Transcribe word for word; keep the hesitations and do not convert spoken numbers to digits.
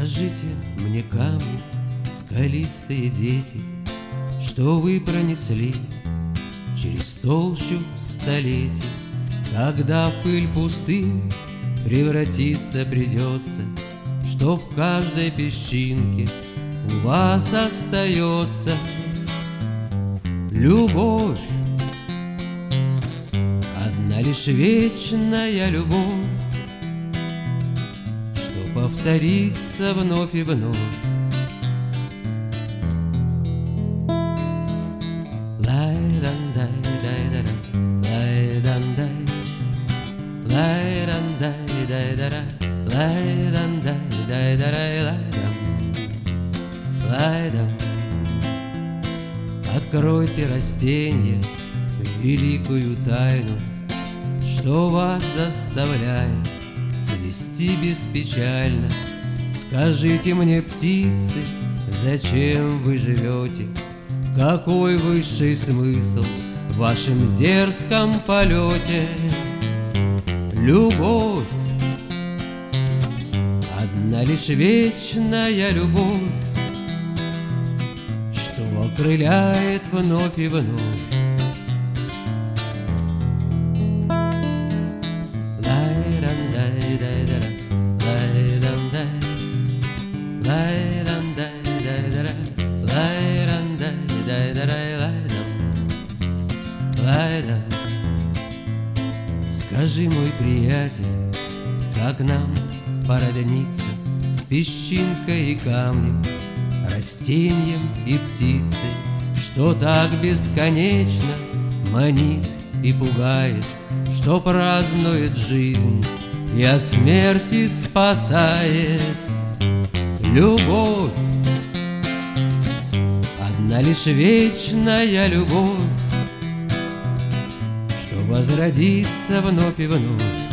Скажите мне, камни, скалистые дети, что вы пронесли через толщу столетий, когда в пыль пустынь превратиться придется, что в каждой песчинке у вас остается любовь, одна лишь вечная любовь, что повторится вновь и вновь. Откройте, растения, великую тайну, что вас заставляет цвести беспечально. Скажите мне, птицы, зачем вы живете? Какой высший смысл в вашем дерзком полете? Любовь, одна лишь вечная любовь, что окрыляет вновь и вновь. Скажи, мой приятель, как нам породниться с песчинкой и камнем, растением и птицей, что так бесконечно манит и пугает, что празднует жизнь и от смерти спасает. Любовь, одна лишь вечная любовь, что возродится вновь и вновь.